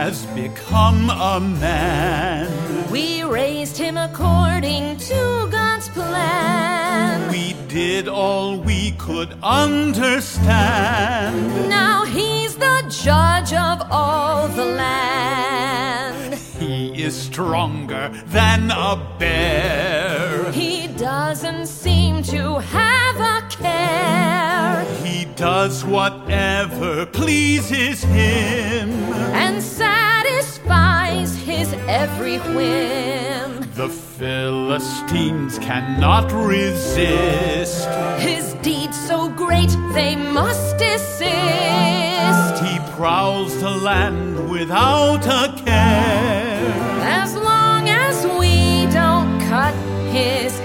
has become a man. We raised him according to God's plan. We did all we could understand. Now he's the judge of all the land. He is stronger than a bear. He doesn't seem to have a care. He does whatever pleases him And satisfies his every whim. The Philistines cannot resist. His deeds so great they must desist. He prowls the land without a care. As long as we don't cut his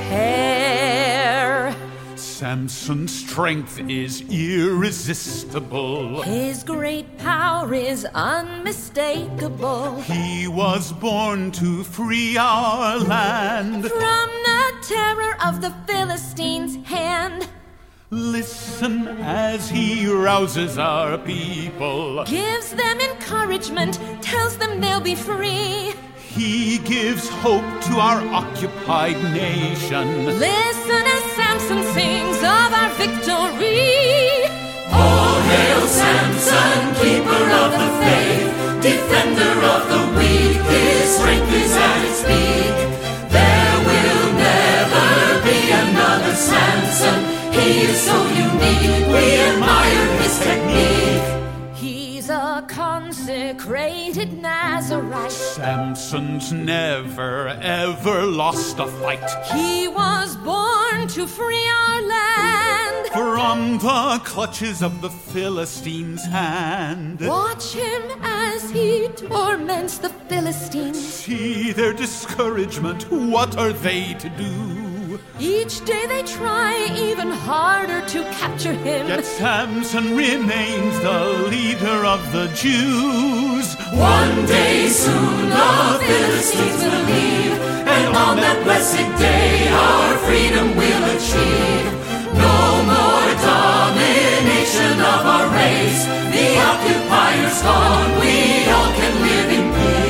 hair. Samson's strength is irresistible. His great power is unmistakable. He was born to free our land. From the terror of the Philistines' hand. Listen as he rouses our people. Gives them encouragement, tells them they'll be free. He gives hope to our occupied nation. Listen as Samson sings of our victory. All hail Samson, keeper of the faith, defender of the weak, his strength is at its peak. There will never be another Samson. He is so unique, we admire his technique. He's a consecrated Nazarite. Samson's never ever lost a fight. He was born to free our land. From the clutches of the Philistines' hand. Watch him as he torments the Philistines. See their discouragement, what are they to do? Each day they try even harder to capture him. Yet Samson remains the leader of the Jews. One day soon the Philistines will leave, and on that blessed day our freedom we'll achieve. No more domination of our race. The occupier's gone, we all can live in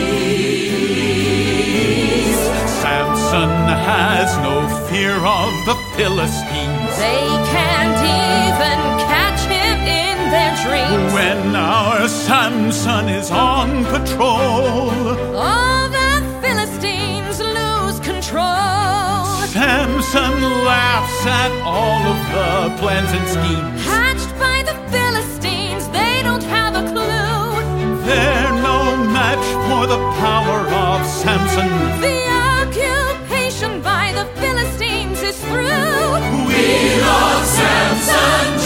peace. Samson has no fear of the Philistines. They can't even catch him in their dreams. When our Samson is on patrol, All the Philistines lose control. Samson laughs at all of the plans and schemes. Hatched by the Philistines, they don't have a clue. They're no match for the power of Samson. The occupation by the Philistines is through. We love Samson,